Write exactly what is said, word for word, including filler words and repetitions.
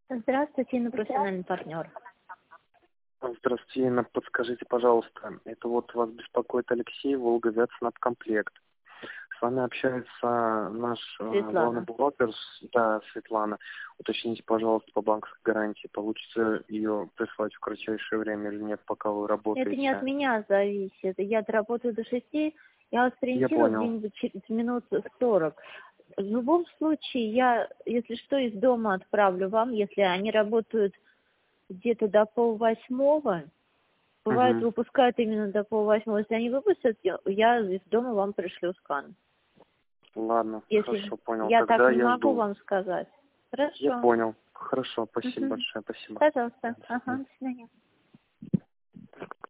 Здравствуйте, Инна, профессиональный партнер. Здравствуйте, Инна. Подскажите, пожалуйста, это вот вас беспокоит Алексей, Волга, Вятснабкомплект. С вами общается наш э, главный Светлана. бухгалтер, с- да, Светлана. Уточните, пожалуйста, по банковской гарантии, получится ее прислать в кратчайшее время или нет, пока вы Это не от работаете. меня зависит. Я работаю до шести, я вас Я сориентирую понял. где-нибудь через минут сорок. В любом случае, я, если что, из дома отправлю вам, если они работают где-то до полвосьмого. Бывает, Угу. выпускают именно до полвосьмого. Если они выпустят, я я из дома вам пришлю скан. Ладно, Если хорошо, понял. я так Тогда не я могу жду. вам сказать. Я Хорошо. понял. Хорошо, спасибо Мгм. большое, спасибо. Пожалуйста. До свидания. Ага, до свидания.